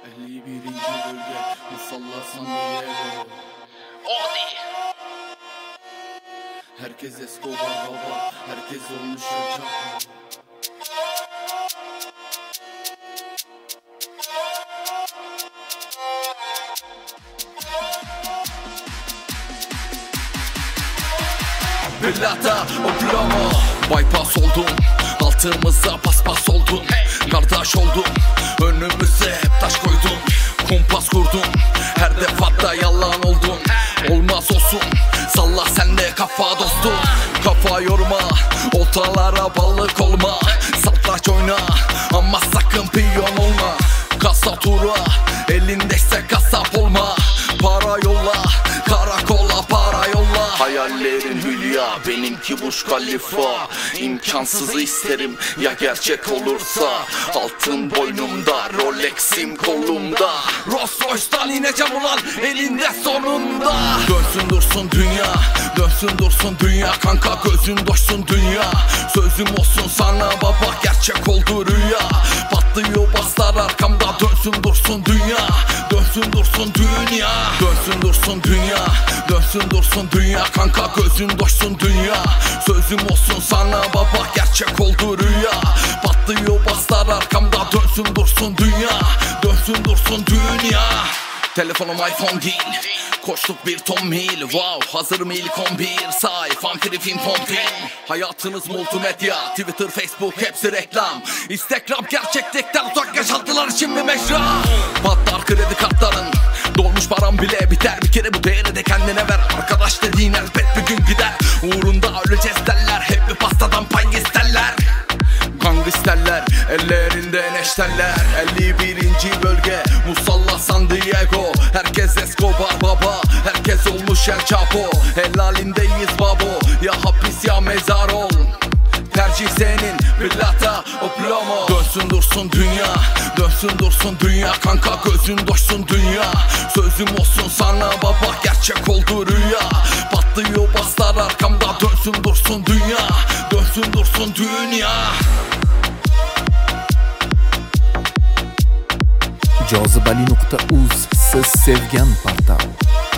51. bölge Musalla San Diego. Herkes Escobar baba, herkes olmuş El Chapo. Plata o plomo, bypass oldum, altımıza paspas oldum. Kardeş oldum, önümüze hep taş koydum. Kumpas kurdum, her defada yalan oldum. Olmaz olsun, salla sen de kafa dostum. Kafa yorma, oltalara balık olma. Satraç oyna ama sakın piyon olma. Kasa tura, elindeyse kasap olma. Para yolla, karakola para yolla. Hayallerin hülya, benimki Burj Khalifa. İmkansızı isterim ya gerçek olursa. Altın boynumda, Rolex'im kolumda. Rolls Royce'dan ineceğim ulan elinde sonunda. Dönsün dursun dünya, dönsün dursun dünya. Kanka gözün doşsun dünya. Sözüm olsun sana baba, gerçek oldu rüya. Patlıyor baslar arkamda, dönsün dursun dünya. Dönsün dursun dünya. Dönsün dursun dünya, dönsün dursun dünya. Kanka gözün doşsun dünya. Sözüm olsun sana baba, gerçek oldu rüya. Patlıyor baslar arkamda, dönsün dursun dünya. Dönsün dursun dünya. Telefonum iPhone değil, koştuk bir ton mil. Wow, hazırım ilk 11 sayfam film pompil. Hayatınız multimedya, Twitter, Facebook hepsi reklam. Instagram gerçeklikten uzak, yaşantılar için bir mecra. Patlar kredi kartların, dolmuş param bile biter. Bir kere bu değeri de kendine ver. Arkadaş dediğin elbet bir gün gider. Uğrunda öleceğiz derler, hep bir pastadan pay isterler. Gangsterler, ellerinde neşterler. 51. bölge Musalla San Diego. Herkes Escobar baba, herkes olmuş El Chapo. Helalindeyiz babo, ya hapis ya mezar ol. Tercih senin, plata o plomo. Dönsün dursun dünya, dönsün dursun dünya. Kanka gözün doşsun dünya. Sözüm olsun sana baba, gerçek oldu rüya. Patlıyor baslar arkamda, dönsün dursun dünya. Dönsün dursun dünya. Cazibali.uz, siz sevgan portal.